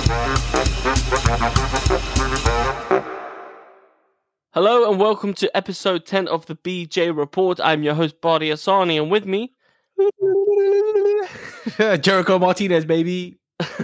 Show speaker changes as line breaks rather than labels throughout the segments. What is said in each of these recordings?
Hello and welcome to episode 10 of the BJ Report. I'm your host, Bardi Asani, and with me...
Jericho Martinez, baby.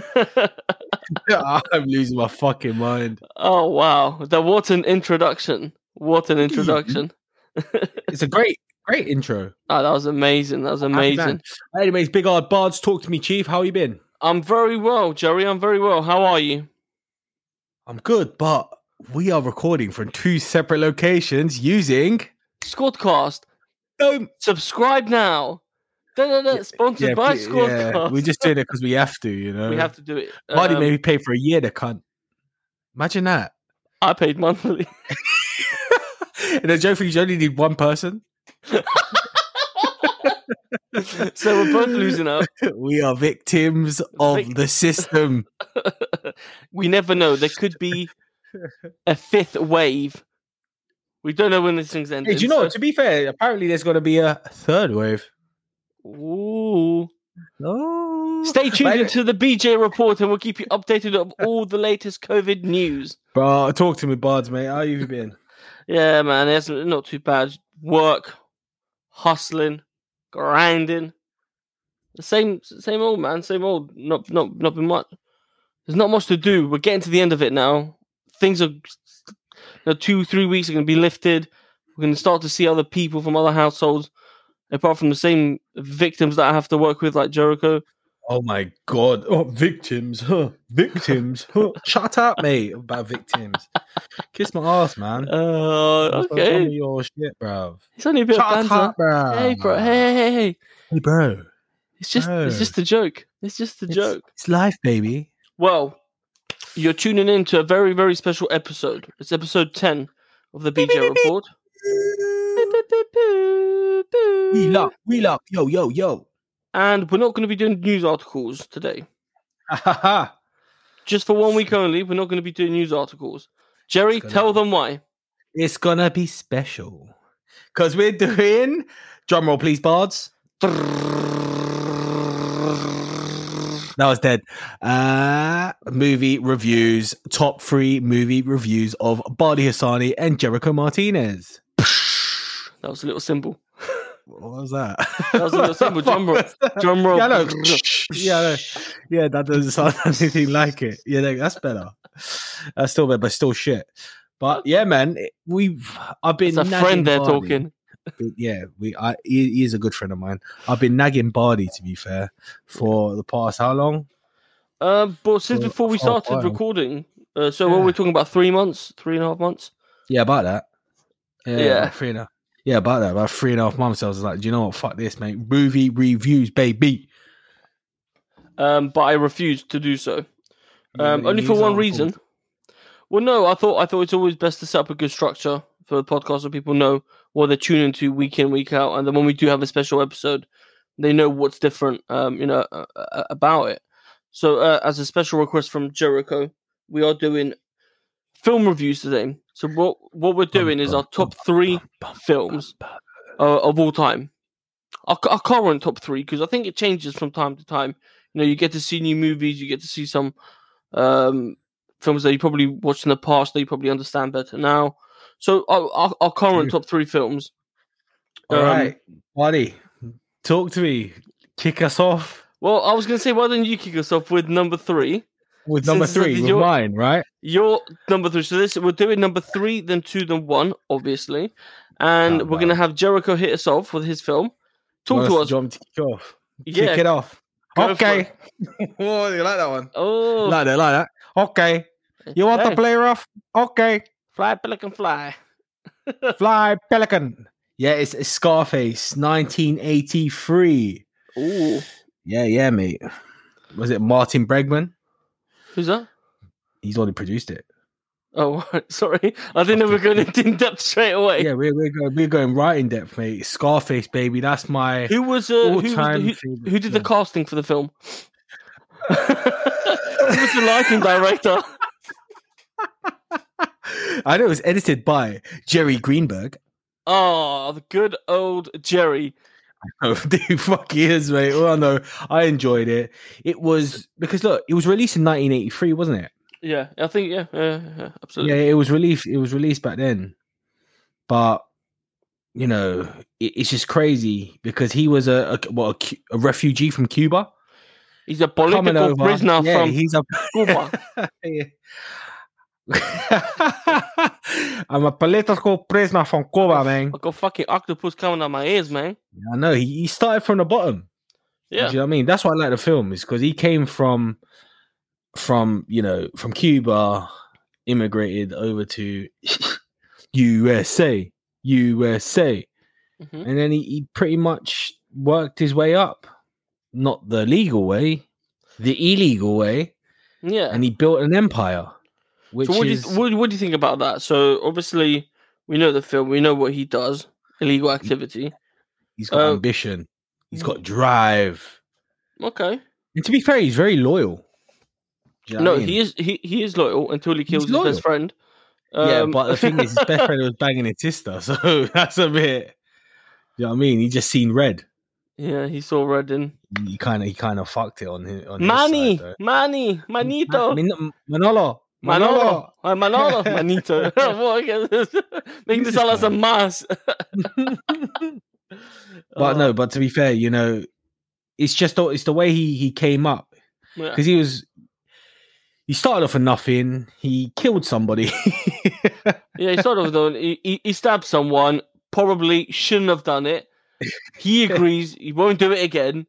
I'm losing my fucking mind.
Oh, wow. What an introduction. What an introduction.
It's a great intro.
Oh, that was amazing. That was amazing.
Anyways, Big Hard Bards, talk to me, Chief. How you been?
I'm very well, Jerry. I'm very well. How are you?
I'm good, but we are recording from two separate locations using...
Squadcast.
Don't...
Subscribe now. Sponsored by Squadcast.
Yeah, we're just doing it because we have to, you know.
We have to do it.
Bardi made me pay for a year, the cunt. Imagine that.
I paid monthly.
And then Joe thinks you only need one person.
So we're both losing out.
We are victims of the system.
We never know. There could be a fifth wave. We don't know when this thing's ending.
Hey, do you know, to be fair, apparently there's going to be a third wave.
Ooh.
Oh.
Stay tuned into the BJ Report and we'll keep you updated of all the latest COVID news.
Bro, talk to me, Bards, mate. How you been?
Yeah, man, it's not too bad. Work, hustling, grinding. The same old, man. Same old. Not been much. There's not much to do. We're getting to the end of it now. Things are 2-3 weeks are going to be lifted. We're going to start to see other people from other households, apart from the same victims that I have to work with, like Jericho.
Oh my god! Oh, victims, huh? Victims, huh? Shut up, mate. About victims. Kiss my ass, man.
Okay.
Your shit, bro.
It's only a bit of banter.
Up, bro.
Hey, bro. Hey,
bro.
It's just a joke. It's just a joke.
It's life, baby.
Well, you're tuning in to a very, very special episode. It's episode 10 of the BJ Report.
We love, yo.
And we're not going to be doing news articles today. Just for 1 week only, we're not going to be doing news articles. Jerry, tell them why.
It's going to be special. Because we're doing... Drumroll, please, Bards. That was dead. Movie reviews. Top 3 movie reviews of Bardi Hassani and Jericho Martinez.
That was a little symbol.
What was that?
That was a little symbol. Drum roll.
Yeah, no. Yeah, that doesn't sound anything like it. Yeah, that's better. That's still better, but still shit. But yeah, man, I've been.
It's a friend there talking.
Yeah, he is a good friend of mine. I've been nagging Bardi, to be fair, for the past how long?
But since before we started recording, what we're talking about 3.5 months.
Yeah, about that.
Yeah.
About 3.5. Yeah, about that. About 3.5 months, I was like, do you know what? Fuck this, mate. Movie reviews, baby.
But I refused to do so. Only for one reason. Well, no, I thought it's always best to set up a good structure for the podcast so people know what they're tuning into week in, week out. And then when we do have a special episode, they know what's different, about it. So as a special request from Jericho, we are doing film reviews today. So what we're doing is our top 3 films of all time. Our current top 3, because I think it changes from time to time. You know, you get to see new movies, you get to see some films that you probably watched in the past that you probably understand better now. So our current top 3 films.
All right, buddy, talk to me. Kick us off.
Well, I was going to say, why don't you kick us off with number 3?
With number 3, with mine, right?
Your number 3. So we're doing number 3, then 2, then 1, obviously. And we're going to have Jericho hit us off with his film. Talk to us.
Kick off. Yeah. Kick it off. Okay. Oh, you like that one?
Oh.
Like that. Okay. You want the player off? Okay.
Fly, Pelican, fly.
Fly, Pelican. Yeah, it's Scarface, 1983.
Ooh.
Yeah, mate. Was it Martin Bregman?
Who's that?
He's already produced it.
Oh, sorry. I didn't know we were going in depth straight away.
Yeah, we're going right in depth, mate. Scarface, baby. That's my
who did the casting for the film? Who was the lighting director?
I know it was edited by Jerry Greenberg.
Oh, the good old Jerry.
Oh, dude, fuck years, mate. Well, no, I enjoyed it. It was because look, it was released in 1983, wasn't it?
Yeah, I think absolutely.
Yeah, it was released. It was released back then, but you know, it's just crazy because he was a refugee from Cuba.
He's a political prisoner from
he's a
Cuba.
I'm a political prisoner from Cuba, man.
I got fucking octopus coming out my ears, man.
I know. He started from the bottom.
Yeah.
Do you know what I mean? That's why I like the film, is because he came from Cuba, immigrated over to USA,
Mm-hmm.
and then he pretty much worked his way up. Not the legal way, the illegal way.
Yeah.
And he built an empire. Which
so what do you think about that? So obviously we know the film, we know what he does, illegal activity.
He's got ambition. He's got drive.
Okay.
And to be fair, he's very loyal. You know
he is loyal until he kills his best friend.
Yeah, but the thing is, his best friend was banging his sister, so that's a bit. You know what I mean? He just seen red.
Yeah, he saw red and
he kind of fucked it on his
Manny,
side,
Manito,
Manolo,
Manito. Making this sound like some mass.
But no, but to be fair, you know, it's the way he came up, because he started off with nothing. He killed somebody.
Yeah, he started off with he stabbed someone. Probably shouldn't have done it. He agrees. He won't do it again.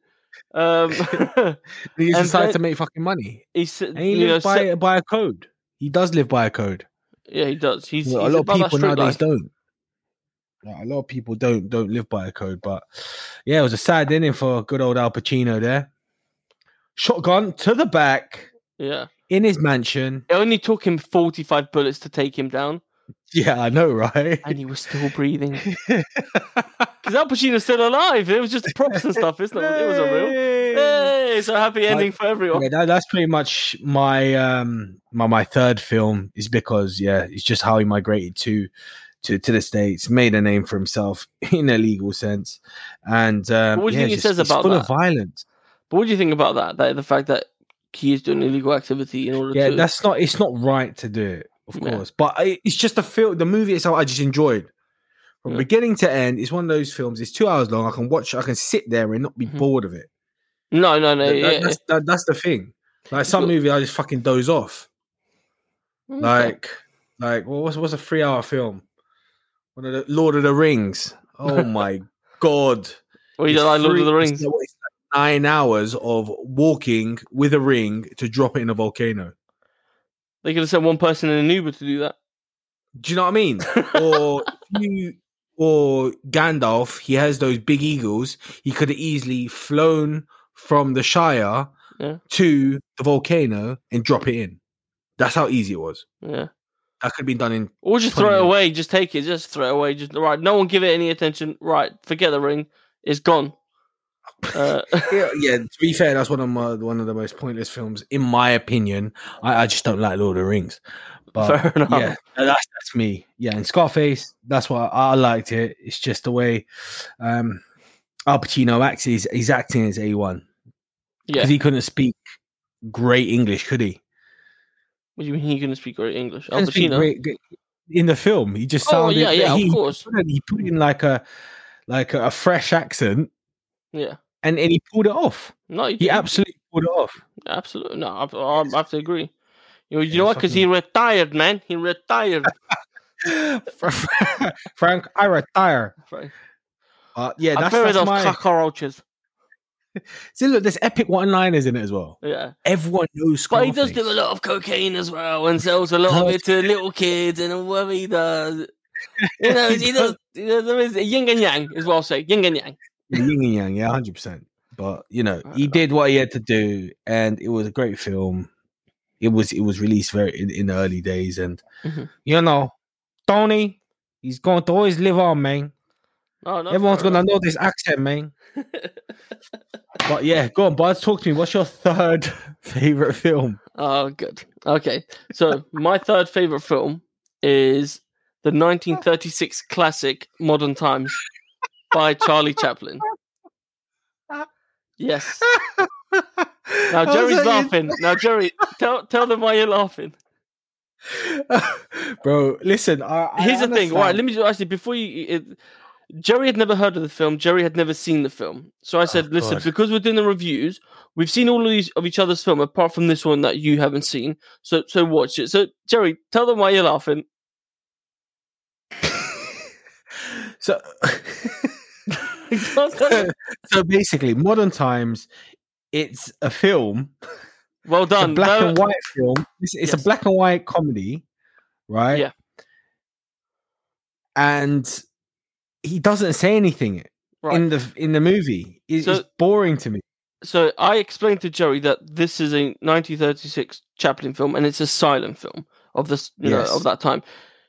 He decided to make fucking money. He lives by a code. He does live by a code.
Yeah, he does. He's
a lot of people nowadays don't. A lot of people don't live by a code. But yeah, it was a sad ending for good old Al Pacino there. Shotgun to the back.
Yeah.
In his mansion.
It only took him 45 bullets to take him down.
Yeah, I know, right?
And he was still breathing. Because Al Pacino's still alive. It was just props and stuff. It wasn't real. Hey, it's a happy ending for everyone.
Yeah, that's pretty much my my third film, is because it's just how he migrated to the States, made a name for himself in a legal sense, and
what do you think he says about
full
that?
Of violence.
But what do you think about that? That the fact that he is doing illegal activity in order to...
it's not right to do it, of course, but it's just the movie itself I just enjoyed from beginning to end. It's one of those films, it's 2 hours long. I can sit there and not be bored of it.
No.
That's the thing. Like some movie I just fucking doze off. Okay. Like what's a 3-hour film? One of the Lord of the Rings. Oh my god.
Well, you don't like Lord of the Rings?
It's 9 hours of walking with a ring to drop it in a volcano.
They could have sent one person in an Uber to do that.
Do you know what I mean? Or Gandalf, he has those big eagles. He could have easily flown from the Shire to the volcano and drop it in. That's how easy it was.
Yeah.
That could have been done in...
Or just throw it away. Just take it. Just throw it away. Just right. No one give it any attention. Right. Forget the ring. It's gone.
To be fair, that's one of the most pointless films, in my opinion. I just don't like Lord of the Rings. But
fair enough.
Yeah, that's me. Yeah, and Scarface, that's why I liked it. It's just the way Al Pacino acts. He's acting as A1. Yeah, because he couldn't speak great English, could he?
What do you mean he couldn't speak great English? Al Pacino
in the film, he just sounded.
Of course.
He put in like a fresh accent.
Yeah.
And he pulled it off.
No,
he absolutely pulled it off.
Absolutely. No, I have to agree. You know what? Because he retired, man. He retired.
Frank, I retire.
Right.
That's my...
cockroaches.
See, look, there's epic one-liners in it as well.
Yeah.
Everyone knows Scarface.
But he does do a lot of cocaine as well and sells a lot of it to little kids and whatever he does. You know, he does. There is yin and yang, is what I'll say. Yin and yang.
Yin and yang, 100%. But you know, he did what he had to do, and it was a great film. It was released very in the early days, and you know, Tony, he's going to always live on, man. Everyone's gonna know this accent, man. But yeah, go on, Buzz. Talk to me. What's your third favorite film?
Oh, good. Okay, so my third favorite film is the 1936 classic Modern Times by Charlie Chaplin. Yes. Now Jerry's laughing. Now Jerry, tell them why you're laughing.
Bro, listen.
Here's the thing. All right, let me just actually before you. Jerry had never heard of the film. Jerry had never seen the film. So I said, listen, because we're doing the reviews, we've seen all of these of each other's film apart from this one that you haven't seen. So watch it. So Jerry, tell them why you're laughing.
So basically, Modern Times, it's a film.
Well done.
It's a black and white film. It's a black and white comedy, right?
Yeah.
And he doesn't say anything in the movie. It's boring to me.
So I explained to Jerry that this is a 1936 Chaplin film, and it's a silent film of this, of that time.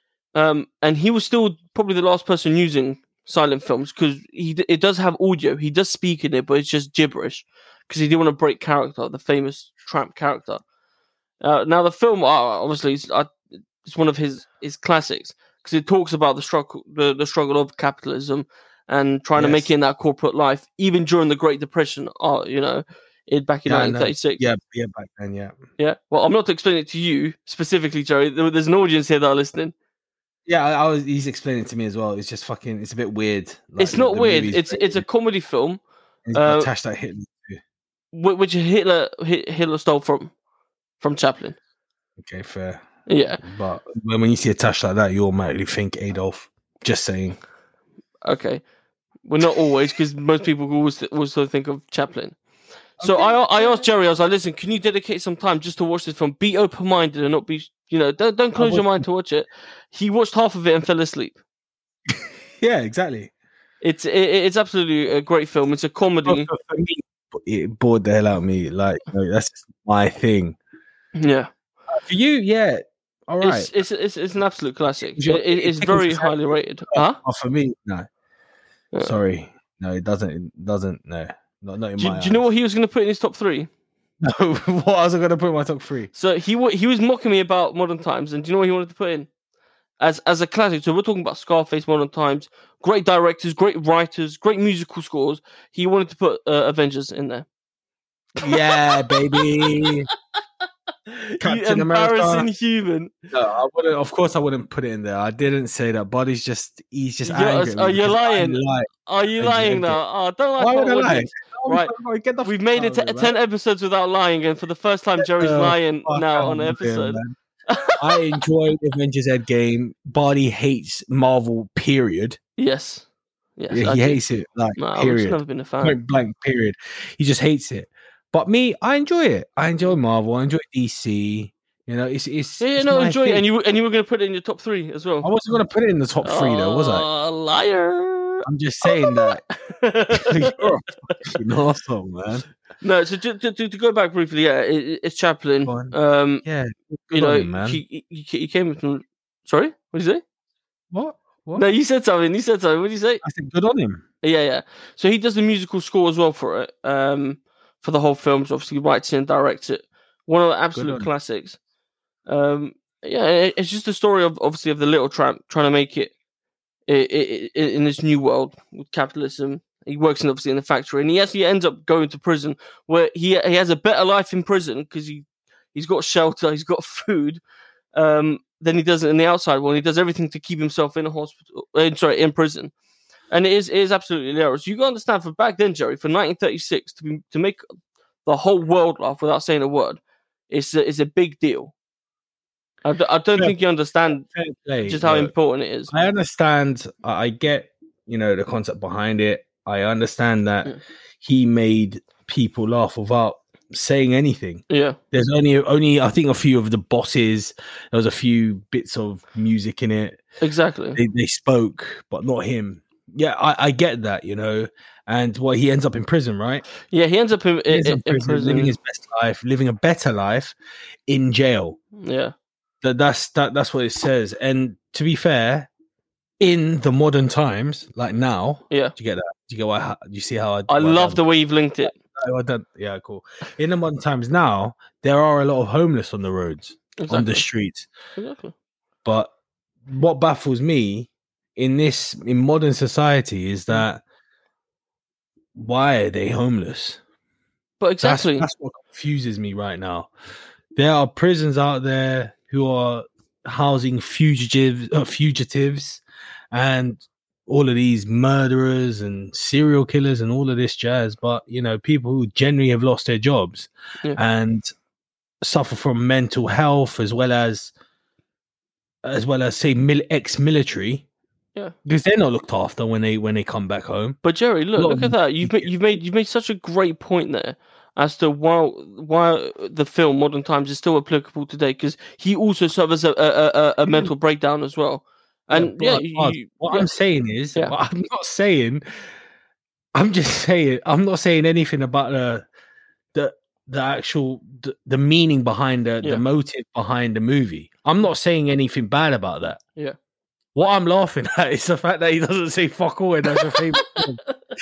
And he was still probably the last person using silent films because it does have audio. He does speak in it, but it's just gibberish because he didn't want to break character, the famous tramp character. Now the film, obviously, it's one of his classics because it talks about the struggle of capitalism and trying to make it in that corporate life, even during the Great Depression. Back in 1936.
Yeah, back then, yeah.
Yeah. Well, I'm not explaining it to you specifically, Jerry. There's an audience here that are listening.
Yeah, he's explaining it to me as well. It's just fucking. It's a bit weird.
Like, it's not weird. It's a comedy film.
Attached that Hitler,
which Hitler stole from Chaplin.
Okay, fair.
Yeah,
but when you see attached like that, you automatically think Adolf. Just saying.
Okay, well, not always, because most people also think of Chaplin. So I asked Jerry. I was like, "Listen, can you dedicate some time just to watch this film? Be open-minded and not be, don't close your mind to watch it." He watched half of it and fell asleep.
Yeah, exactly.
It's absolutely a great film. It's a comedy.
For me, it bored the hell out of me. Like, that's just my thing.
Yeah.
For you, yeah. All right.
It's an absolute classic. It's very highly rated. Huh?
For me, no. Yeah. Sorry, no. It doesn't. No. Not in my eyes.
Do you know what he was going to put in his top 3?
No, what was I going to put in my top 3?
So he was mocking me about Modern Times, and do you know what he wanted to put in as a classic? So we're talking about Scarface, Modern Times, great directors, great writers, great musical scores. He wanted to put Avengers in there.
Yeah, baby.
Captain embarrassing human.
No, I wouldn't. Of course, I wouldn't put it in there. I didn't say that. But he's just angry.
Are you lying? Are you lying now? Oh, don't lie.
Why would I lie?
Right, we've made it 10 episodes without lying, and for the first time, Jerry's lying now on the episode.
I enjoy Avengers Endgame. Barney hates Marvel. Period.
Yes.
Yeah, he hates it. Period.
I've never been a fan.
Point blank. Period. He just hates it. But me, I enjoy it. I enjoy Marvel. I enjoy DC. It's
enjoy it. And you were going to put it in your top 3 as well.
I wasn't going to put it in the top 3 though, was I?
Liar!
I'm just saying that. You're a fucking arsehole, man.
No, so to go back briefly, yeah, it's Chaplin.
Yeah,
him, man. He came from. Sorry, what did you say?
What?
No, you said something. What did you say?
I said good on him.
Yeah. So he does the musical score as well for it. For the whole film, so obviously writes it and directs it. One of the absolute classics. It's just a story of the little tramp trying to make it in this new world with capitalism. He works in the factory, and he actually ends up going to prison, where he has a better life in prison because he's got shelter, he's got food, than he does in the outside world. He does everything to keep himself in in prison. And it is absolutely hilarious. You got to understand, for back then, Jerry, for 1936, to make the whole world laugh without saying a word, it's a big deal. I don't think you understand just how important it is.
I understand. I get, the concept behind it. I understand that he made people laugh without saying anything.
Yeah.
There's only I think a few of the bosses. There was a few bits of music in it.
Exactly.
They spoke, but not him. Yeah, I get that, and he ends up in prison, right?
Yeah, he ends up in prison,
living his best life, living a better life in jail.
Yeah,
that's what it says. And to be fair, in the modern times, like now,
yeah,
do you get that? Do you see how
I love the way you've linked it.
Yeah, cool. In the modern times now, there are a lot of homeless on the roads, on the streets.
Exactly.
But what baffles me in modern society is that why are they homeless?
But exactly,
that's what confuses me right now. There are prisons out there who are housing fugitives, and all of these murderers and serial killers and all of this jazz. But people who generally have lost their jobs and suffer from mental health, as well as say ex-military.
Yeah,
because they're not looked after when they come back home.
But Jerry, look at that. You've made such a great point there as to why the film Modern Times is still applicable today, because he also suffers a mental breakdown as well. And
I'm saying is, I'm not saying. I'm just saying. I'm not saying anything about the actual the meaning behind the motive behind the movie. I'm not saying anything bad about that.
Yeah.
What I'm laughing at is the fact that he doesn't say fuck all and that's your favorite film.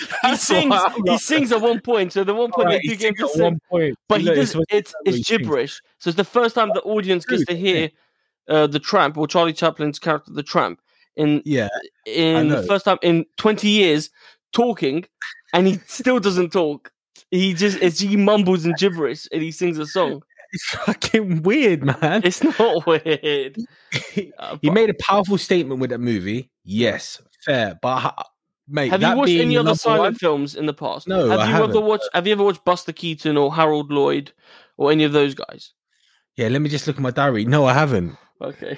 He sings at one point, so the one point they do get to sing, but it's gibberish. So it's the first time the audience gets to hear the Tramp, or Charlie Chaplin's character, the Tramp, in the first time in 20 years talking, and he still doesn't talk. He mumbles in gibberish and he sings a song.
It's fucking weird, man.
It's not weird.
He made a powerful statement with that movie. Yes, fair. But mate,
have you watched any other silent films in the past?
No,
Have you ever watched Buster Keaton or Harold Lloyd or any of those guys?
Yeah, let me just look at my diary. No, I haven't.
Okay.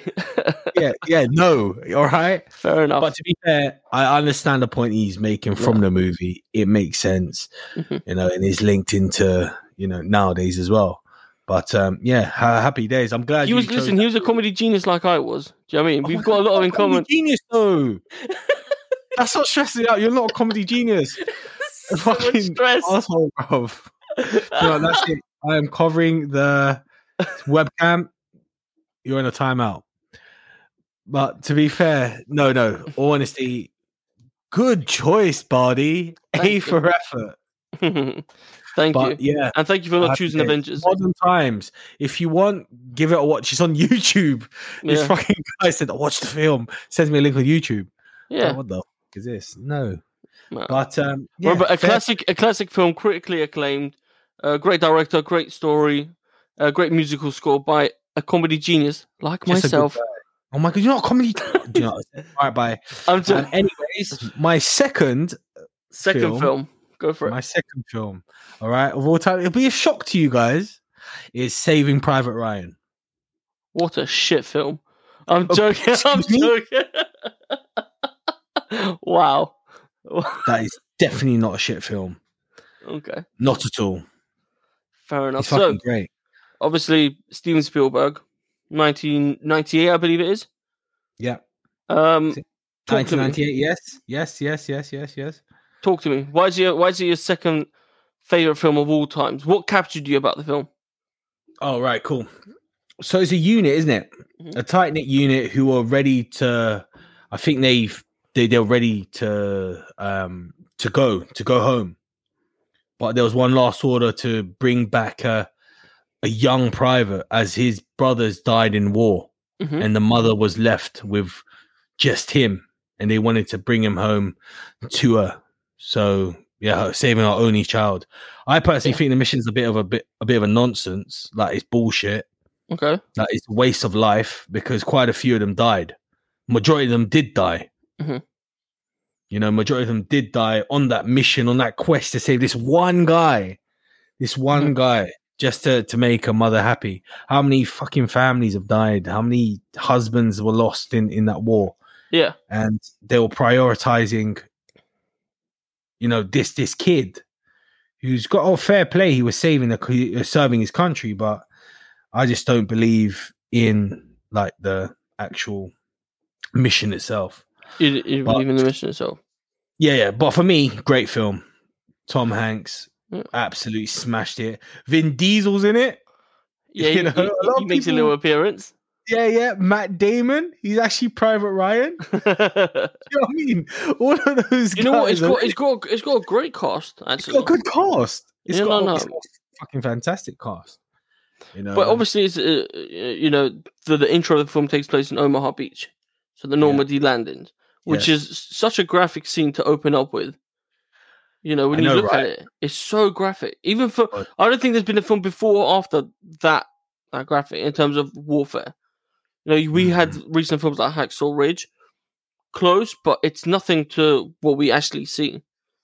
No. All right.
Fair enough.
But to be fair, I understand the point he's making from the movie. It makes sense, and it's linked into nowadays as well. But happy days. I'm glad
he was. Listen, he was a comedy genius like I was. Do you know what I mean? We've got a lot in common.
Genius, though. That's not stressing out. You're not a comedy genius.
So much stress,
asshole, bro. That's it. I am covering the webcam. You're in a timeout. But to be fair, no. All honesty, good choice, Bardi. A for effort.
Thank you.
Yeah.
And thank you for not choosing Avengers.
Modern Times. If you want, give it a watch. It's on YouTube. This fucking guy said, watch the film. Sends me a link on YouTube.
Yeah.
What the fuck is this? No. But
a classic film, critically acclaimed, great director, great story, great musical score by a comedy genius like myself.
Oh my god, you're not a comedy. All right, bye. Anyways, my second
film. Go for it.
My second film, all right, of all time. It'll be a shock to you guys. Is Saving Private Ryan.
What a shit film. I'm joking. I'm joking. Wow.
That is definitely not a shit film.
Okay.
Not at all.
Fair enough.
It's fucking great.
Obviously, Steven Spielberg, 1998, I believe it is.
Yeah.
1998.
Yes.
Talk to me. Why is it your second favorite film of all times? What captured you about the film?
Oh, right, cool. So it's a unit, isn't it? Mm-hmm. A tight knit unit who are ready to. I think they're ready to go home, but there was one last order to bring back a young private as his brothers died in war, and the mother was left with just him, and they wanted to bring him home to her. So saving our only child. I personally think the mission's a bit of a nonsense. Like, it's bullshit.
Okay,
that it's a waste of life because quite a few of them died. Majority of them did die. Mm-hmm. Majority of them did die on that mission, on that quest to save this one guy. Guy, just to make a mother happy. How many fucking families have died? How many husbands were lost in that war?
Yeah,
and they were prioritizing. This kid who's got fair play. He was serving his country, but I just don't believe in like the actual mission itself.
You believe in the mission itself?
Yeah. But for me, great film. Tom Hanks absolutely smashed it. Vin Diesel's in it.
Yeah, he makes a little appearance.
Yeah. Matt Damon, he's actually Private Ryan. You know what I mean? All of those guys.
You know what? It's got a great cast. Actually,
it's got a good cast. It's got a fucking fantastic cast.
But obviously, it's the intro of the film takes place in Omaha Beach, so the Normandy landings, which is such a graphic scene to open up with. You know, when you look at it, it's so graphic. Even for, I don't think there's been a film before or after that graphic in terms of warfare. You know, we had recent films like Hacksaw Ridge, close, but it's nothing to what we actually see.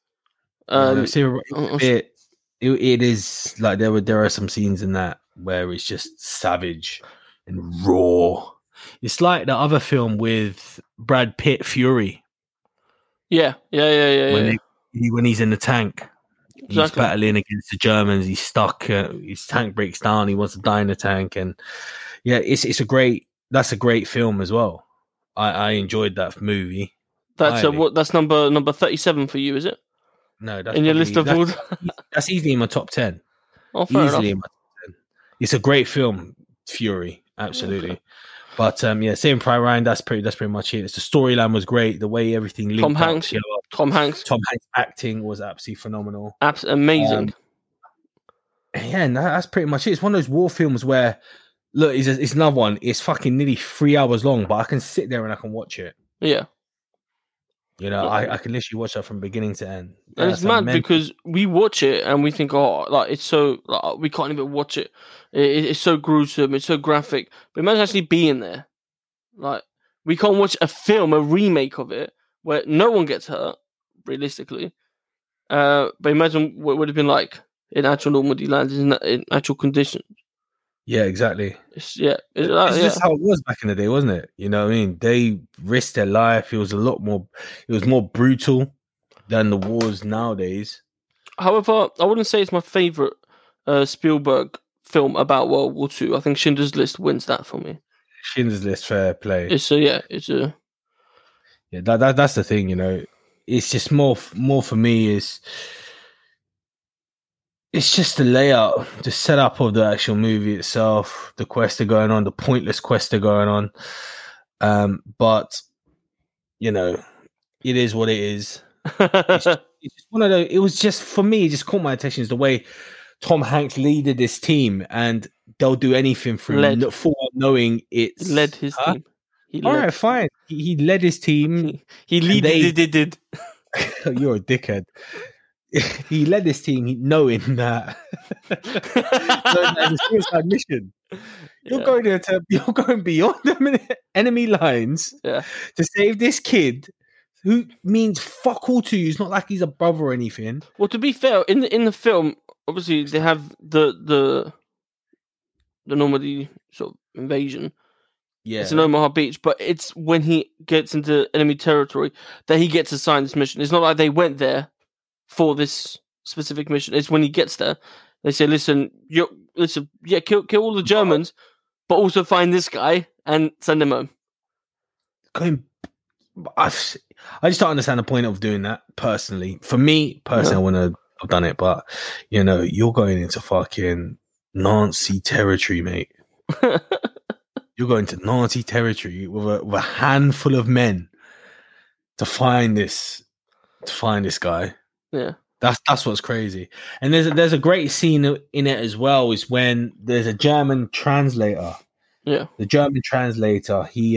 It is like there are some scenes in that where it's just savage and raw. It's like the other film with Brad Pitt, Fury.
Yeah.
When he's in the tank, he's battling against the Germans. He's stuck. His tank breaks down. He wants to die in the tank, and that's a great film as well. I enjoyed that movie.
That's number 37 for you, is it?
No, that's
in your list of all.
That's easily in my top 10.
Oh, fair enough.
In my top 10. It's a great film, Fury, absolutely. Okay. But same Private Ryan. That's pretty much it. The storyline was great. The way everything linked
Tom Hanks. Tom Hanks
acting was absolutely phenomenal.
Amazing.
And that's pretty much it. It's one of those war films where, look, it's another one. It's fucking nearly 3 hours long, but I can sit there and I can watch it.
Yeah.
You know, I can literally watch that from beginning to end.
And it's mad because we watch it and we think, oh, like it's so, like, we can't even watch it. It's so gruesome. It's so graphic. But imagine actually being there. Like, we can't watch a film, a remake of it, where no one gets hurt, realistically. But imagine what it would have been like in actual Normandy lands, in actual conditions.
Yeah, exactly.
It's
just how it was back in the day, wasn't it? You know what I mean? They risked their life. It was more brutal than the wars nowadays.
However, I wouldn't say it's my favorite Spielberg film about World War II. I think Schindler's List wins that for me.
Schindler's List, fair play.
That's
the thing, you know. It's just more for me is. It's just the layout, the setup of the actual movie itself, the quests are going on, the pointless quests are going on. But, you know, it is what it is. It's just one of those, it was just, for me, it just caught my attention is the way Tom Hanks leaded this team, and they'll do anything through full knowing it's...
Led his team.
All right, fine. He led his team.
He did.
You're a dickhead. He led this team knowing that it's a suicide mission. You're going beyond the enemy lines to save this kid who means fuck all to you. It's not like he's a brother or anything.
Well, to be fair, in the film, obviously they have the Normandy sort of invasion.
Yeah,
it's in Omaha Beach, but it's when he gets into enemy territory that he gets assigned this mission. It's not like they went there for this specific mission. It's when he gets there, they say, listen, kill all the Germans, but also find this guy and send him home.
I just don't understand the point of doing that, personally. For me, I wouldn't have done it, but, you know, you're going into fucking Nazi territory, mate. You're going to Nazi territory with a handful of men to find this guy.
Yeah,
that's what's crazy. And there's a great scene in it as well. Is when there's a German translator.
Yeah,
the German translator. He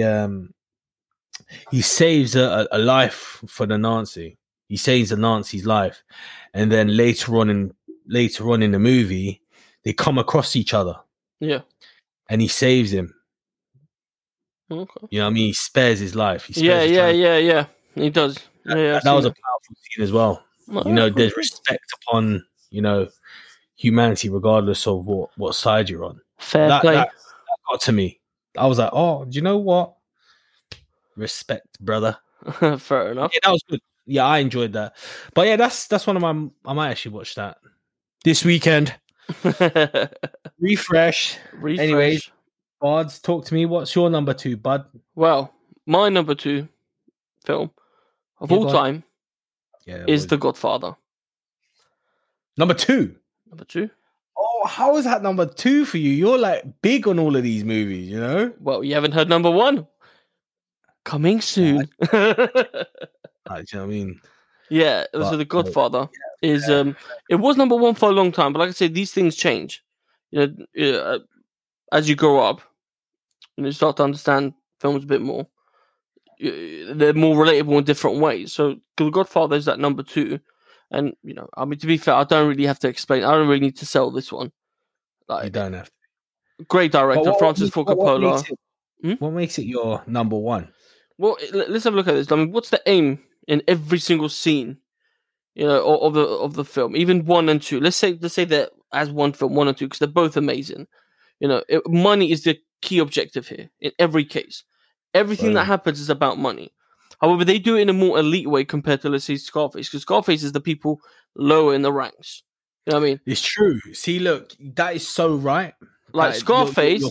saves a life for the Nazi. He saves the Nazi's life, and then later on in the movie, they come across each other.
Yeah,
and he saves him.
Okay.
You know what I mean? He spares his life.
Yeah. He does.
That was a powerful scene as well. You know, there's respect upon, you know, humanity regardless of what side you're on.
Fair play.
That got to me. I was like, oh, do you know what? Respect, brother.
Fair enough.
Yeah, that was good. Yeah, I enjoyed that. But yeah, that's one of my... I might actually watch that this weekend. Refresh. Anyways, Bards, talk to me. What's your number 2, bud?
Well, my number 2 film of all time is The Godfather.
Number 2?
Number 2.
Oh, how is that number 2 for you? You're like big on all of these movies, you know?
Well, you haven't heard number 1. Coming soon.
Do you know what I mean?
Yeah, so The Godfather is... it was number 1 for a long time, but like I said, these things change. You know, as you grow up, and you start to understand films a bit more, they're more relatable in different ways. So The Godfather is at number 2. And I mean, to be fair, I don't really have to explain. I don't really need to sell this one.
You don't have to.
Great director, Francis Ford Coppola.
What makes it your number one?
Well, let's have a look at this. I mean, what's the aim in every single scene, of the film, even 1 and 2? Let's say that as one film, 1 and 2, because they're both amazing. Money is the key objective here in every case. Everything that happens is about money. However, they do it in a more elite way compared to, let's say, Scarface, because Scarface is the people lower in the ranks. You know what I mean?
It's true. See, look, that is so right.
Like Scarface,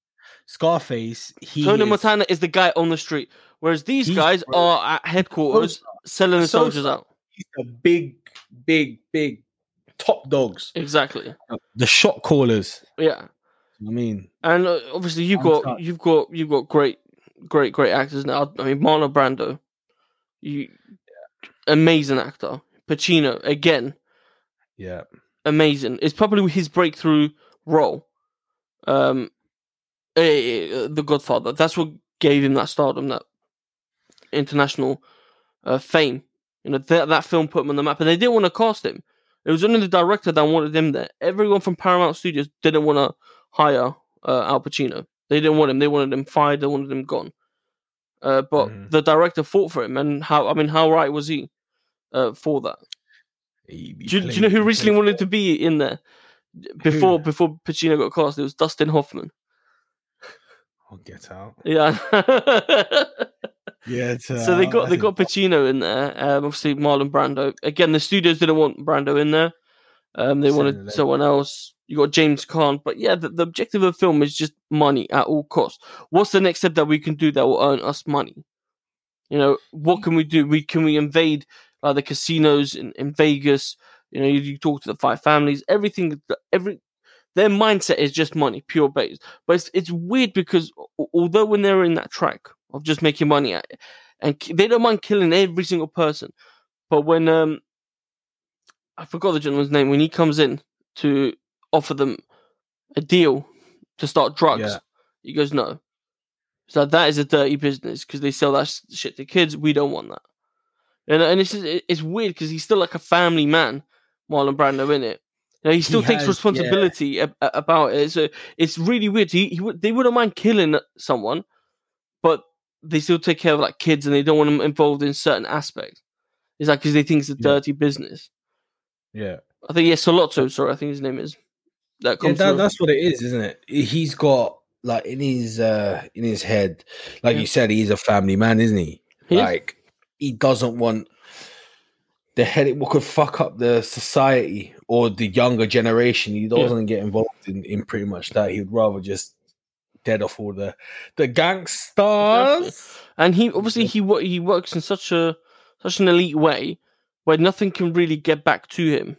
Tony Montana is the guy on the street, whereas these guys are at headquarters selling the soldiers out.
He's the big top dogs.
Exactly.
The shot callers.
Yeah.
I mean,
and obviously you've got great actors now. I mean, Marlon Brando, amazing actor. Pacino again, amazing. It's probably his breakthrough role. The Godfather. That's what gave him that stardom, that international fame. That film put him on the map, and they didn't want to cast him. It was only the director that wanted him there. Everyone from Paramount Studios didn't want to hire Al Pacino. They didn't want him. They wanted him fired. They wanted him gone. But the director fought for him, and how right was he for that? Do you know who recently wanted to be in there before Pacino got cast? It was Dustin Hoffman.
Oh, get out!
Yeah.
Yeah.
So they got Pacino in there. Obviously Marlon Brando. Again, the studios didn't want Brando in there. They wanted someone else. You got James Caan. But yeah, the objective of the film is just money at all costs. What's the next step that we can do that will earn us money? What can we do? Can we invade the casinos in Vegas? You talk to the 5 families. Everything. Their mindset is just money, pure base. But it's weird because although when they're in that track of just making money at it, and they don't mind killing every single person, but when I forgot the gentleman's name, when he comes in to offer them a deal to start drugs, he goes, no. So that is a dirty business because they sell that shit to kids. We don't want that. And it's weird because he's still like a family man, Marlon Brando, in it. He still takes responsibility about it. So it's really weird. They wouldn't mind killing someone, but they still take care of like kids and they don't want them involved in certain aspects. It's like because they think it's a dirty business.
Yeah.
I think Solotto, sorry, I think his name is.
That's what it is, isn't it? He's got like in his head, like you said, he's a family man, isn't he? Like he doesn't want the head what could fuck up the society or the younger generation. He doesn't get involved in pretty much that. He'd rather just dead off all the gangsters.
Exactly. And he obviously he works in such an elite way where nothing can really get back to him.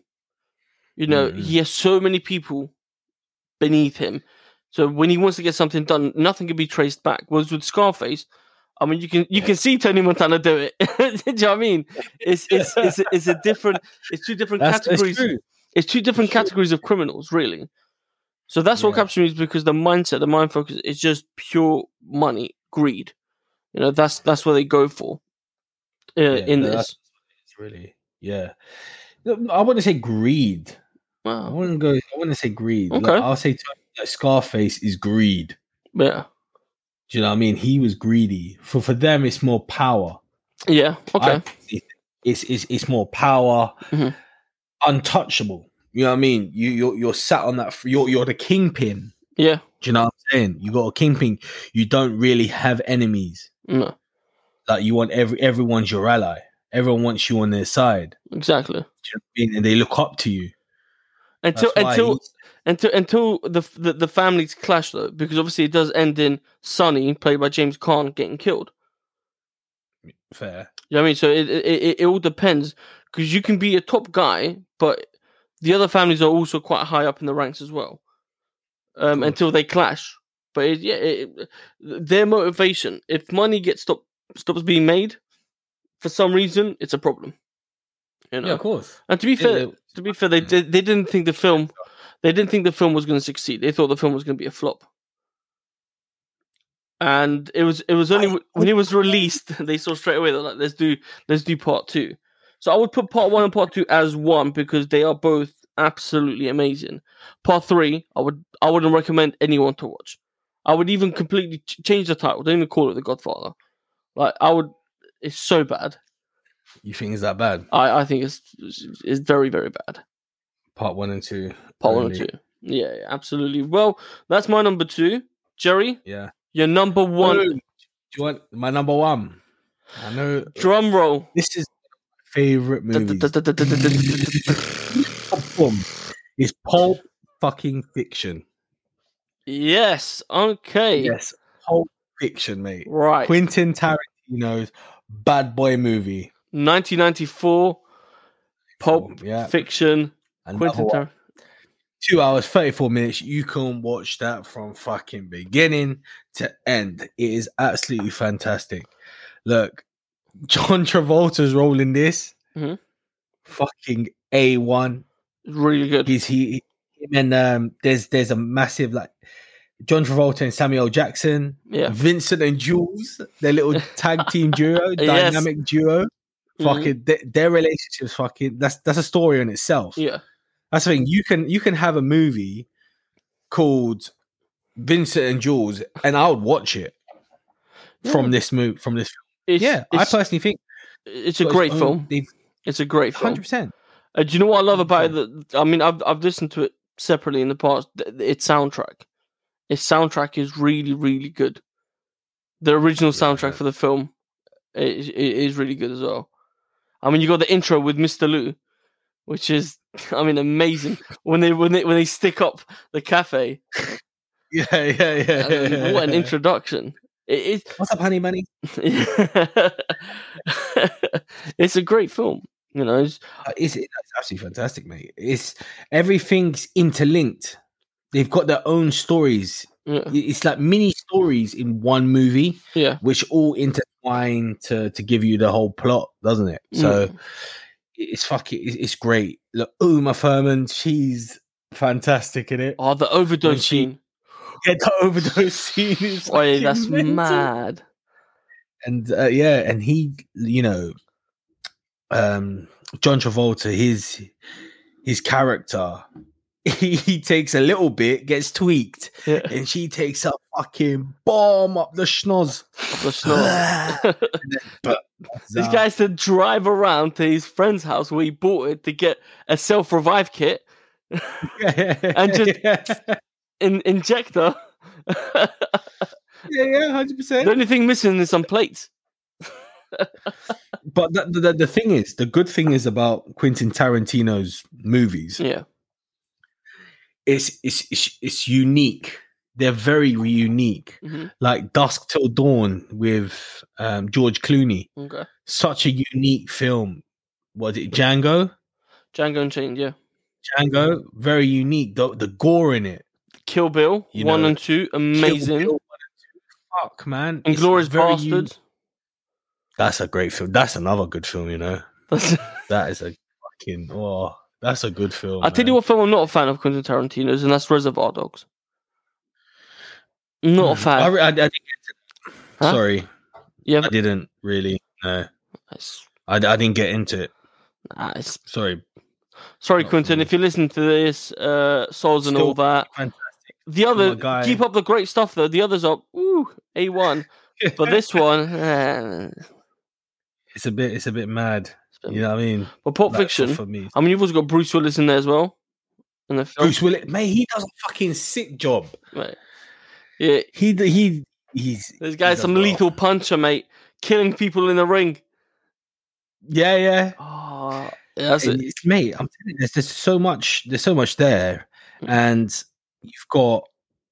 He has so many people beneath him. So when he wants to get something done, nothing can be traced back. Whereas with Scarface, I mean, you can see Tony Montana do it. Do you know what I mean? It's a different. It's two different categories. It's two different categories of criminals, really. So that's what captures me, is because the mindset, the mind focus, is just pure money, greed. That's what they go for. In this,
it's really I wouldn't say greed.
Wow.
I wouldn't say greed.
Okay.
I'll say Scarface is greed.
Yeah.
Do you know what I mean? He was greedy. For them, it's more power.
Yeah. Okay.
It's more power.
Mm-hmm.
Untouchable. You know what I mean? You're sat on that. You're the kingpin.
Yeah.
Do you know what I'm saying? You got a kingpin. You don't really have enemies.
No.
Like you want everyone's your ally. Everyone wants you on their side.
Exactly.
Do you know what I mean? And they look up to you.
Until the families clash, though, because obviously it does end in Sonny, played by James Caan, getting killed.
Fair.
You know what I mean? So it all depends, because you can be a top guy, but the other families are also quite high up in the ranks as well. Until they clash. But their motivation, if money stops being made, for some reason, it's a problem.
Yeah, of course.
And to be fair, they didn't think the film was going to succeed. They thought the film was going to be a flop. And it was only when it was released they saw straight away, they're like, let's do part 2. So I would put part 1 and part 2 as one because they are both absolutely amazing. Part 3, I wouldn't recommend anyone to watch. I would even completely change the title. Don't even call it The Godfather. Like it's so bad.
You think it's that bad?
I think it's very, very bad.
Part 1 and 2.
Part 1 and 2. Yeah, absolutely. Well, that's my number 2. Jerry?
Yeah.
Your number 1.
Do you want my number 1? I know.
Drum roll.
This is my favorite movie. It's Pulp fucking Fiction.
Yes. Okay.
Yes. Pulp Fiction, mate.
Right.
Quentin Tarantino's bad boy movie.
1994. Pulp Fiction. Quentin Tarantino.
2 hours, 34 minutes. You can watch that from fucking beginning to end. It is absolutely fantastic. Look, John Travolta's role in this, fucking A1.
Really good.
There's a massive, like, John Travolta and Samuel Jackson, Vincent and Jules, their little tag team duo, dynamic duo. Fucking their relationships, fucking that's a story in itself.
Yeah.
That's the thing. You can have a movie called Vincent and Jules, and I would watch it from this movie. I personally think
it's a great film. It's a great film.
100%.
Do you know what I love about it? I mean, I've listened to it separately in the past. Its soundtrack. Its soundtrack is really, really good. The original soundtrack for the film is really good as well. I mean, you got the intro with Mr. Lou, which is, I mean, amazing. When they stick up the cafe.
Yeah.
What an introduction!
What's up, honey bunny?
It's a great film. You know,
it's absolutely fantastic, mate. Everything's interlinked. They've got their own stories. Yeah. It's like mini stories in one movie, which all intertwine to give you the whole plot, doesn't it? So it's great. Look, Uma Thurman, she's fantastic in it.
Oh, the overdose scene.
Yeah, the overdose scene is
that's mental. Mad.
And and he, John Travolta, his character, he takes a little bit, gets tweaked, and she takes a fucking bomb up the schnoz.
This guy has to drive around to his friend's house where he bought it to get a self-revive kit and just inject her.
100%.
The only thing missing is some plates.
But the thing is, the good thing is about Quentin Tarantino's movies.
Yeah.
It's unique. They're very unique. Mm-hmm. Like Dusk Till Dawn with George Clooney.
Okay.
Such a unique film. Was it Django?
Django Unchained, yeah.
Django, very unique. The gore in it.
Kill Bill 1 and 2, amazing. Kill Bill 1 and 2.
Fuck, man.
Inglourious Basterds.
That's a great film. That's another good film, That is a fucking that's a good film.
I'll tell you what film I'm not a fan of Quentin Tarantino's, and that's Reservoir Dogs. Not a fan.
I didn't get it. Huh? Sorry.
Yeah,
I didn't really. No. I didn't get into it.
Nice.
Sorry,
Quentin. If you listen to this, Souls and all that.
Fantastic.
The other, keep up the great stuff though. The others are A1, but this one,
it's a bit mad. You know what I mean?
But Pulp Fiction,
for me.
I mean, you've also got Bruce Willis in there as well. In the film.
Bruce Willis, mate, he does a fucking sick job.
Right. Yeah, this guy's some lethal puncher, mate, killing people in the ring.
Yeah.
Oh, that's it,
mate. I'm telling you, there's so much. There's so much there, and you've got,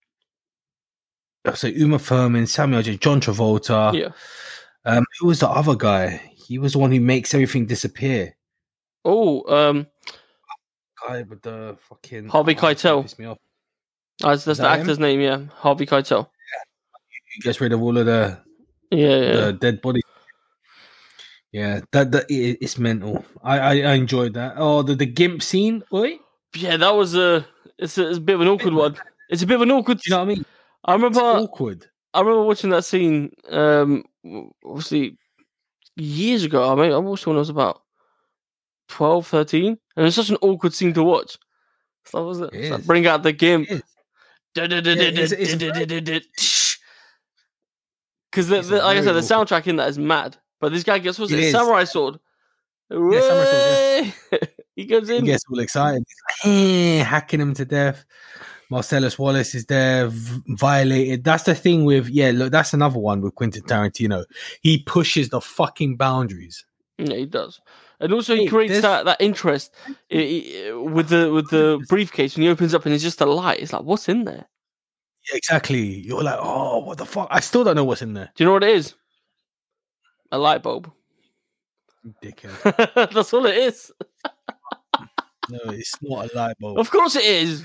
Uma Thurman, Samuel Jackson, John Travolta.
Yeah.
Who was the other guy? He was the one who makes everything disappear.
Oh,
guy with the fucking
Harvey Keitel.
Piss me off.
That's the actor's name, yeah. Harvey Keitel.
Yeah. He gets rid of all of the
the
dead bodies. Yeah, that it's mental. I enjoyed that. Oh, the GIMP scene, oi?
Yeah, that was it's a bit of an awkward one. It's a bit of an awkward.
Do you know what I mean?
I remember
it's awkward.
I remember watching that scene. Obviously, years ago. I watched it when I was about 12, 13, and it's such an awkward scene to watch. So was it? It's like, bring out the gimp. Because like I said, the soundtrack in that is mad. But this guy gets samurai sword.
Yeah, samurai sword, yeah.
He goes in.
He gets all excited. He's like, hacking him to death. Marcellus Wallace is there, violated. That's the thing with, look, that's another one with Quentin Tarantino. He pushes the fucking boundaries.
Yeah, he does. And also he creates that interest with the briefcase when he opens up and it's just a light. It's like, what's in there?
Yeah, exactly. You're like, oh, what the fuck? I still don't know what's in there.
Do you know what it is? A light bulb.
Dickhead.
That's all it is.
No, it's not a light bulb.
Of course it is.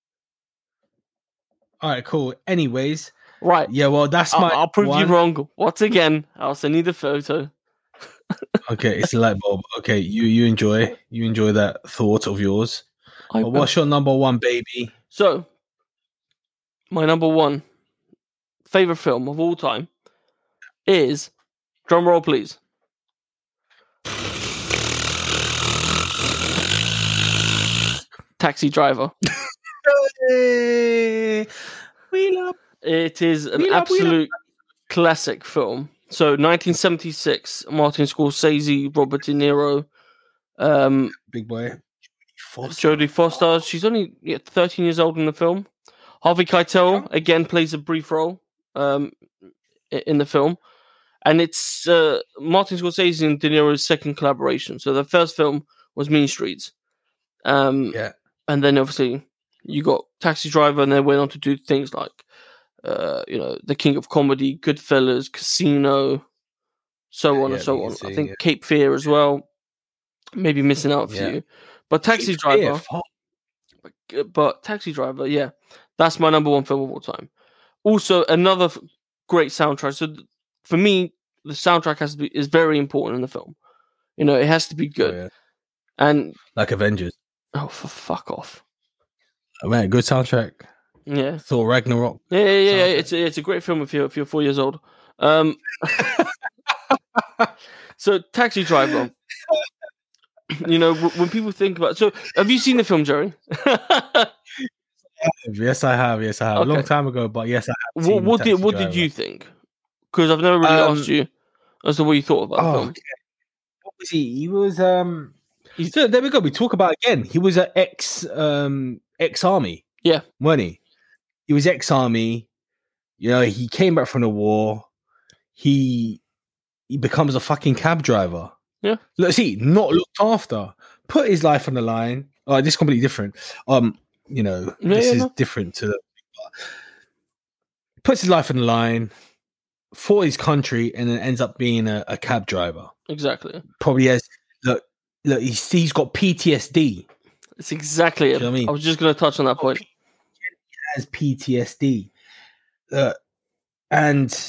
All right, cool. Anyways.
Right.
Yeah, well, that's
I'll prove you wrong. Once again, I'll send you the photo.
Okay, it's a light bulb. Okay, you enjoy that thought of yours. But what's your number one, baby?
So, my number one favorite film of all time is, drum roll please, Taxi Driver. It is an absolute classic film. So 1976, Martin Scorsese, Robert De Niro,
big boy,
Jodie Foster. She's only 13 years old in the film. Harvey Keitel again plays a brief role in the film, and it's Martin Scorsese and De Niro's second collaboration. So the first film was Mean Streets, and then obviously you got Taxi Driver, and they went on to do things like The King of Comedy, Goodfellas, Casino, so on and so on. I think Cape Fear as well. Maybe missing out a few, but Taxi Driver. But Taxi Driver, yeah, that's my number one film of all time. Also, another great soundtrack. So for me, the soundtrack is very important in the film. You know, it has to be good, and like
Avengers.
Oh, for fuck off!
Oh, man, good soundtrack.
Yeah,
Thor Ragnarok.
Yeah. It's a great film if you're 4 years old. So Taxi Driver. You know, when people think about... So, have you seen the film, Jerry?
Yes, I have. Okay. A long time ago, but yes, I have.
What did you think? Because I've never really asked you as to what you thought about the film.
Okay. What was he? He was... So there we go. We talk about it again. He was an ex-army.
Yeah.
Wasn't he? He was ex-army. You know, he came back from the war. He becomes a fucking cab driver.
Yeah.
Look, see, not looked after. Put his life on the line. Oh, this is completely different. You know, this is different to the... Puts his life on the line for his country and then ends up being a cab driver.
Exactly.
Probably has... Look, he's got PTSD.
It's exactly it.
You know what I mean?
I was just going to touch on that point.
He has PTSD. And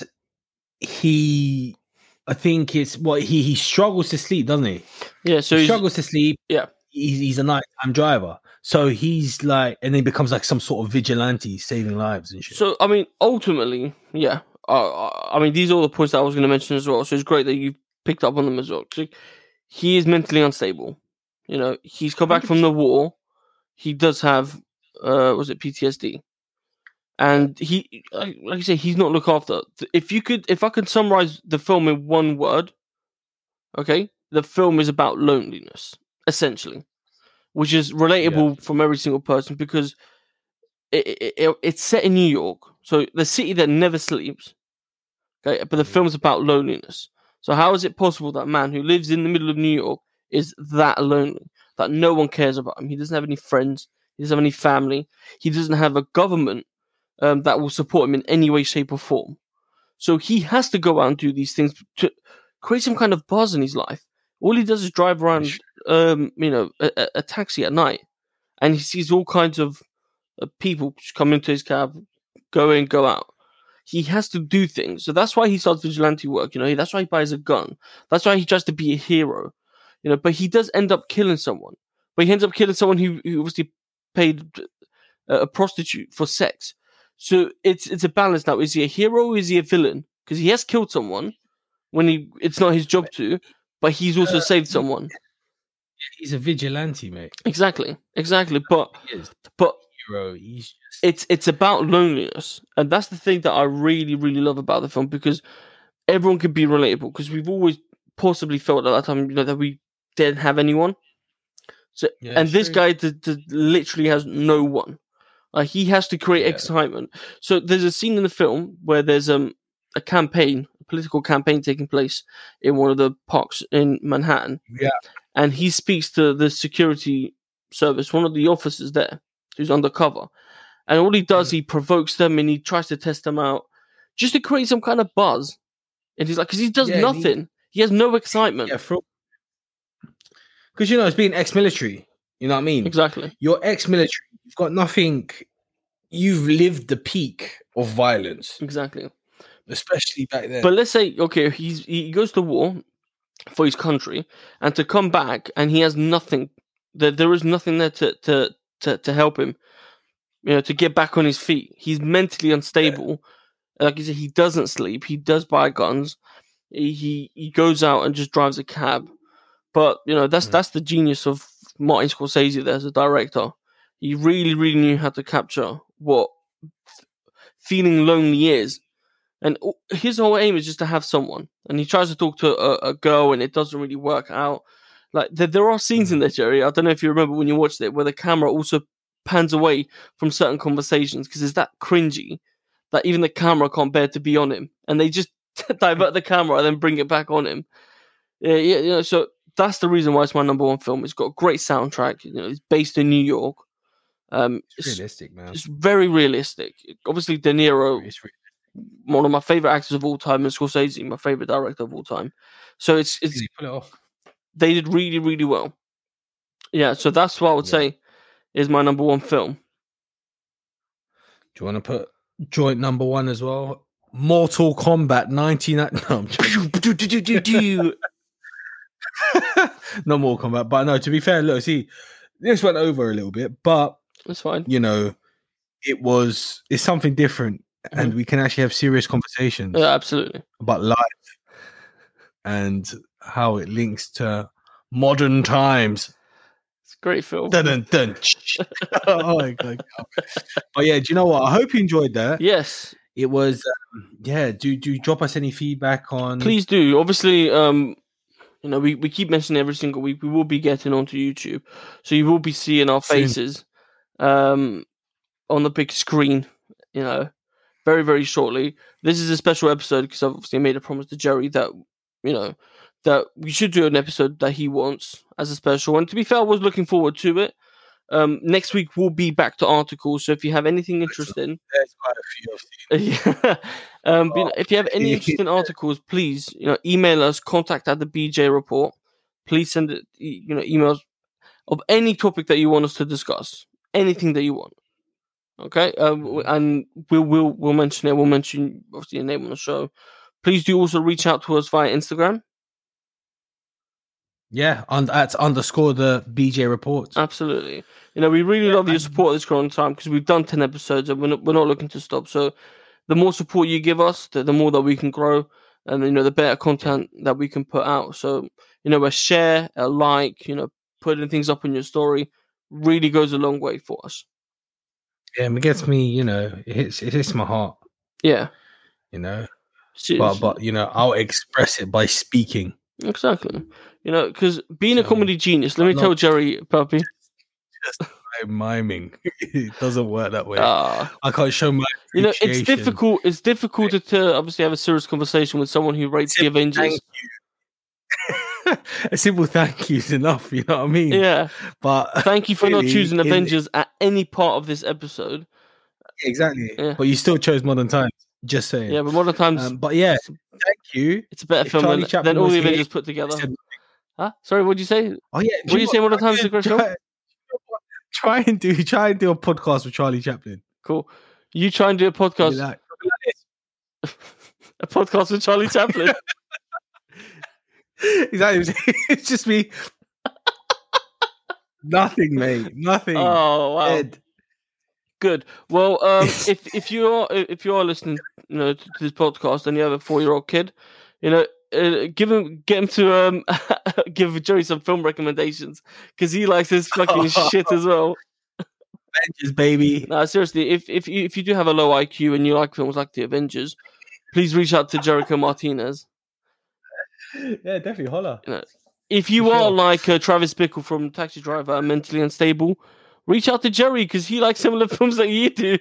I think it's what he struggles to sleep, doesn't he?
Yeah, so
he struggles to sleep.
Yeah,
he's a nighttime driver, so he's like, and then becomes like some sort of vigilante, saving lives and shit.
So I mean, ultimately, yeah. I mean, these are all the points that I was going to mention as well. So it's great that you picked up on them as well. So he is mentally unstable. You know, he's come back from the war. He does have, was it PTSD? And he, like I say, he's not looked after. If I could summarize the film in one word, okay, the film is about loneliness, essentially, which is relatable from every single person because it's set in New York, so the city that never sleeps. Okay, but the film's about loneliness. So how is it possible that man who lives in the middle of New York is that lonely, that no one cares about him? He doesn't have any friends. He doesn't have any family. He doesn't have a government that will support him in any way, shape, or form. So he has to go out and do these things to create some kind of buzz in his life. All he does is drive around, a taxi at night, and he sees all kinds of people come into his cab, go in, go out. He has to do things, so that's why he starts vigilante work. You know, that's why he buys a gun. That's why he tries to be a hero. You know, but he does end up killing someone. But he ends up killing someone who obviously paid a prostitute for sex. So it's a balance now. Is he a hero or is he a villain? Because he has killed someone when it's not his job to, but he's also saved someone.
He's a vigilante, mate.
Exactly. But
hero. He's just...
it's about loneliness, and that's the thing that I really, really love about the film, because everyone can be relatable. Because we've always possibly felt at that time, that we didn't have anyone. So, and this guy literally has no one. He has to create excitement. So there's a scene in the film where there's a political campaign taking place in one of the parks in Manhattan.
Yeah.
And he speaks to the security service, one of the officers there, who's undercover. And all he does, he provokes them and he tries to test them out just to create some kind of buzz. And he's like, because he does nothing. He has no excitement.
Yeah, because, it's being ex-military. You know what I mean?
Exactly.
You're ex-military. You've got nothing. You've lived the peak of violence.
Exactly.
Especially back then.
But let's say, okay, he goes to war for his country, and to come back, and he has nothing. There is nothing there to help him, to get back on his feet. He's mentally unstable. Yeah. Like you said, he doesn't sleep. He does buy guns. He goes out and just drives a cab. But that's the genius of Martin Scorsese there as a director. He really, really knew how to capture what feeling lonely is. And his whole aim is just to have someone. And he tries to talk to a girl, and it doesn't really work out. Like, there are scenes in there, Jerry, I don't know if you remember when you watched it, where the camera also pans away from certain conversations, because it's that cringy that even the camera can't bear to be on him. And they just divert the camera and then bring it back on him. Yeah, so that's the reason why it's my number one film. It's got a great soundtrack. It's based in New York.
It's realistic, man.
It's very realistic. Obviously, De Niro, one of my favorite actors of all time, and Scorsese, my favorite director of all time. So it's
pull it off.
They did really, really well. Yeah, so that's what I would say is my number one film.
Do you want to put joint number one as well? Mortal Kombat 99. No, not Mortal Kombat, but no. To be fair, look, see, this went over a little bit, but
that's fine.
It's something different. And we can actually have serious conversations.
Yeah, absolutely.
About life and how it links to modern times.
It's a great film.
Dun, dun. Oh my God. But yeah, do you know what? I hope you enjoyed that.
Yes.
It was, do drop us any feedback on...
Please do. Obviously, we keep mentioning every single week, we will be getting onto YouTube. So you will be seeing our faces on the big screen, very, very shortly. This is a special episode because obviously I made a promise to Jerry that, that we should do an episode that he wants as a special. And to be fair, I was looking forward to it. Next week we'll be back to articles. So if you have anything interesting,
there's quite a few of
you. If you have any interesting articles, please, email us, contact@the BJ Report. Please send it, emails of any topic that you want us to discuss, anything that you want. Okay, and we'll mention it. We'll mention obviously your name on the show. Please do also reach out to us via Instagram.
Yeah, at _ the BJ Report.
Absolutely. We really love your support at this current time, because we've done 10 episodes and we're not looking to stop. So the more support you give us, the more that we can grow, and the better content that we can put out. So a share, a like, putting things up on your story really goes a long way for us.
Yeah, it gets me, it hits my heart.
Yeah.
But I'll express it by speaking.
Exactly. Because being a comedy genius, let me tell Jerry, puppy.
Just miming. It doesn't work that way. I can't show my appreciation.
It's difficult to obviously have a serious conversation with someone who rates the Avengers.
Thank you. A simple thank you is enough, you know what I mean?
Yeah.
But
thank you for not choosing Avengers at any part of this episode.
Exactly.
Yeah.
But you still chose Modern Times. Just saying.
Yeah, but Modern Times.
But yeah, thank you.
It's a better film than all the Avengers put together. Huh? Sorry, what did you say?
Oh yeah.
What did you say? Modern Times is a great film?
Try and do a podcast with Charlie Chaplin.
Cool. You try and do a podcast. A podcast with Charlie Chaplin.
Exactly. It's just me. Nothing, mate. Nothing.
Oh wow.
Dead.
Good. Well, if you are listening, to this podcast and you have a 4-year-old kid, get him to give Jerry some film recommendations because he likes his fucking shit as well.
Avengers, baby.
No, seriously, if you do have a low IQ and you like films like The Avengers, please reach out to Jericho Martinez.
Yeah, definitely holler.
If you are like Travis Bickle from Taxi Driver, mentally unstable, reach out to Jerry because he likes similar films that you do.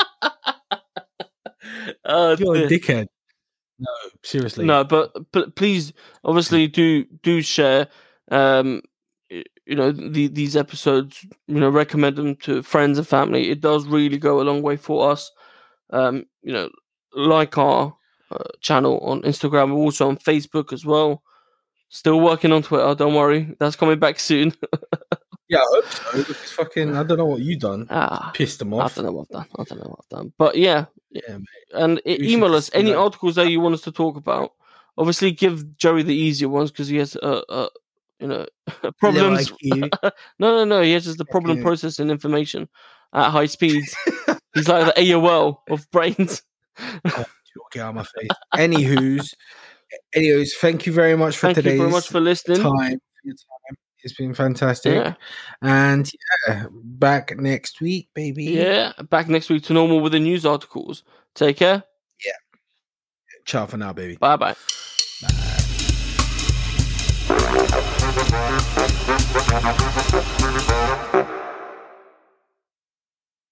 You're a dickhead. No, seriously.
No, but please, obviously, do share. These episodes. Recommend them to friends and family. It does really go a long way for us. Like our channel on Instagram, we're also on Facebook as well. Still working on Twitter. Don't worry, that's coming back soon.
Yeah, I hope so. Because fucking, I don't know what you've done. Pissed them off.
I don't know what I've done. But yeah,
mate.
And email us any articles that you want us to talk about. Obviously, give Jerry the easier ones because he has problems. No, he has just the problem processing information at high speeds. He's like the AOL of brains.
Get out of my face. Anywho's, thank you very much for today's.
Thank you very much for listening.
Time. It's been fantastic.
Yeah.
And back next week, baby.
Yeah, back next week to normal with the news articles. Take care.
Yeah. Ciao for now, baby.
Bye-bye.
Bye.